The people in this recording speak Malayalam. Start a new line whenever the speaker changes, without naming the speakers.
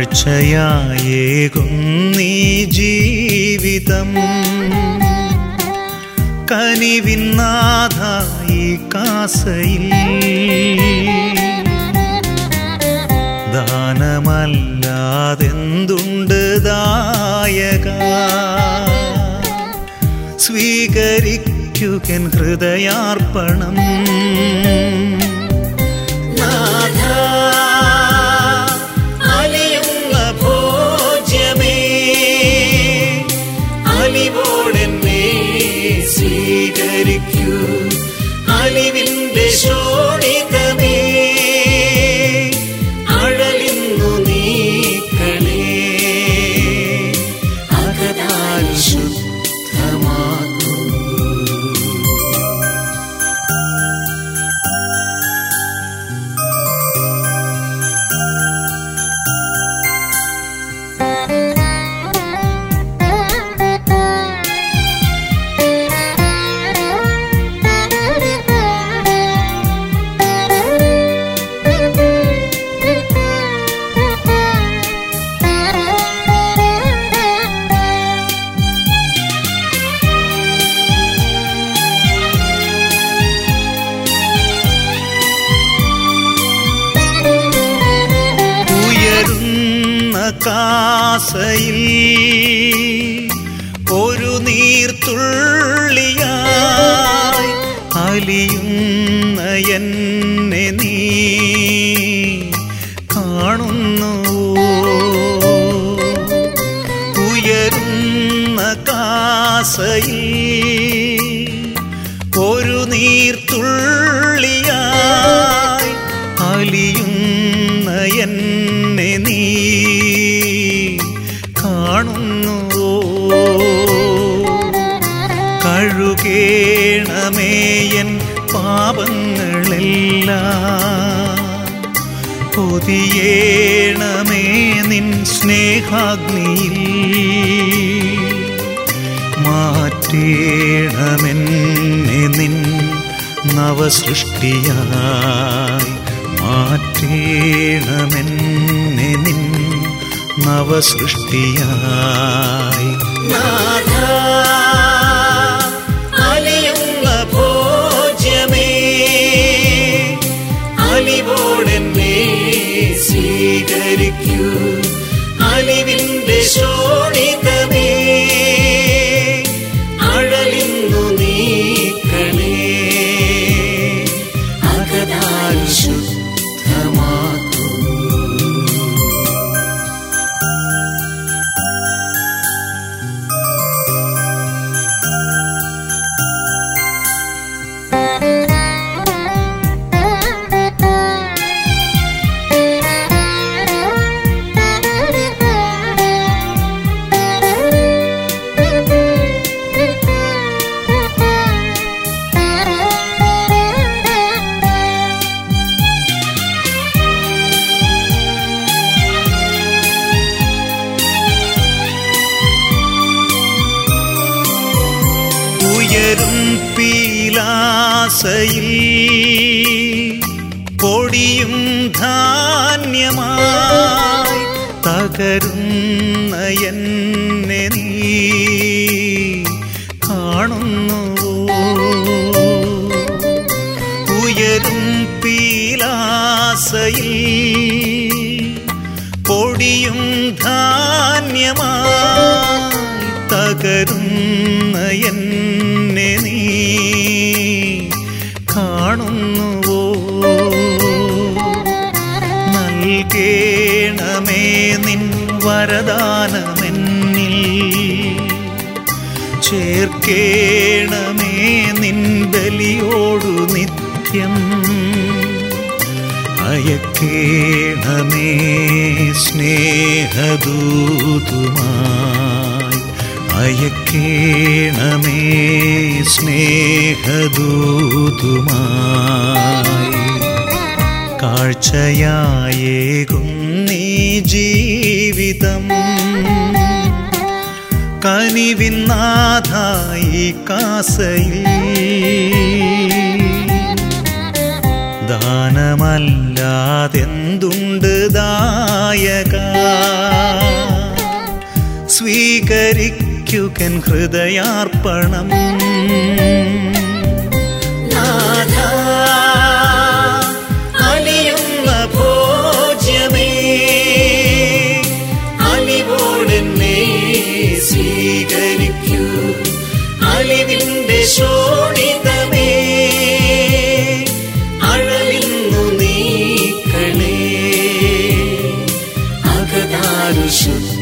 കാഴ്ചയായേകുന്നീ ജീവിതം കനിവിന്നാഥ ഈ കാസയിൽ ദാനമല്ലാതെന്തുണ്ട് ദായക സ്വീകരിക്കുകൻ ഹൃദയാർപ്പണം നാഥ അലിയുന്ന ഭോജ്യമേ അലിവോടെന്നെ സ്വീകരിക്കൂ അലിവിന്റെ ശോണിതമേ അഴലിന്നു നീക്കളേ അകതാൽ ശുദ്ധമാക്കൂ കാസയിൽ ഒരു നീർത്തുള്ളിയായി അലിയുന്ന എന്നെ നീ കാണുന്നു ഉയരുന്ന കാസയിൽ ഒരു നീർത്തുള്ളിയായി അലിയുന്ന എന്നെ നീ കാണുന്നു കഴുകേണമേ എൻ പാപങ്ങളെല്ലാം പൊതിയേണമേ നിൻ സ്നേഹാഗ്നിയിൽ മാറ്റേണമെന്നെ നിൻ നവസൃഷ്ടിയായി മാറ്റേണമെന്നെ നിൻ നവസൃഷ്ടിയായി നാഥ അലിയുന്ന ഭോജ്യമേ അലിവോടെന്നെ സ്വീകരിക്കൂ അലിവിന്റെ ശോണിതമേ അഴലിന്നു നീക്കളേ അകതാൽ ശുദ്ധമാക്കൂ ഉയരും പീലാസയിൽ പൊടിയും ധാന്യമായി തകരുന്ന എന്നെ നീ കാണുന്നു ഉയരും പീലാസയിൽ പൊടിയും ധാന്യമായി തകരുന്ന എന്നെ നീ കാണുന്നുവോ നൽകേണമേ നിൻ വരദാനമെന്നിൽ ചേർക്കേണമേ നിൻ ബലിയോടു നിത്യം അയക്കേണമേ സ്നേഹദൂതുമായി അയക്കേണമേ സ്നേഹദൂതുമായി കാഴ്ചയായേകുന്നീ ജീവിതം കനിവിന്നാഥ ഈ കാസയിൽ ദാനമല്ലാതെന്തുണ്ട് ദായക നായക സ്വീകരിക്കുകൻ ഹൃദയാർപ്പണം. നാഥ അലിയുന്ന ഭോജ്യമേ അലിവോടെന്നെ സ്വീകരിക്കൂ. അലിവിന്റെ ശോണിതമേ അഴലിന്നു നീക്കണേ. അകതാരു ശുദ്ധ